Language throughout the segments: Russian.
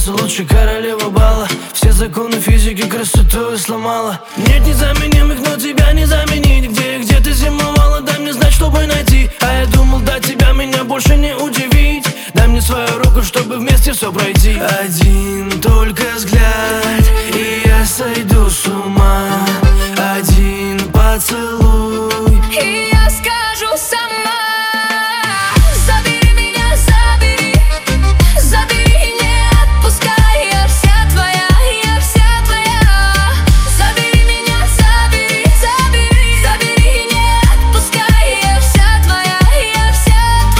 Принцесса лучше королева бала. Все законы физики красоту сломала. Нет незаменимых, но тебя не заменить. Где ты зимовала, дай мне знать, чтобы найти. А я думал, до тебя меня больше не удивить. Дай мне свою руку, чтобы вместе все пройти. Один только взгляд, и я сойду с ума. Один поцелуй, и я скажу сама: забери меня, забери, забери, не отпускай. Я вся твоя, я вся твоя. Забери меня, забери, забери, забери, не отпускай. Я вся твоя, я вся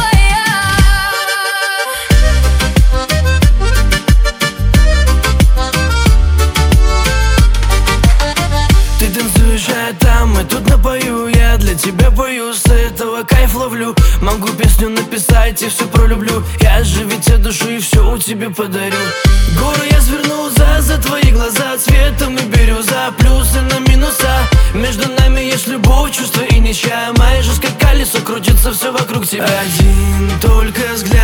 твоя. Ты танцуешь, а я там, и тут напою. Я для тебя пою, с этого кайф ловлю. Могу песню написать и все пролюблю. Я же ведь от души все у тебя подарю. Горы я сверну за твои глаза. Цветом и бирюза, плюсы на минуса. Между нами есть любовь, чувство и ничья. Моя жизнь как колесо, крутится все вокруг тебя. Один только взгляд,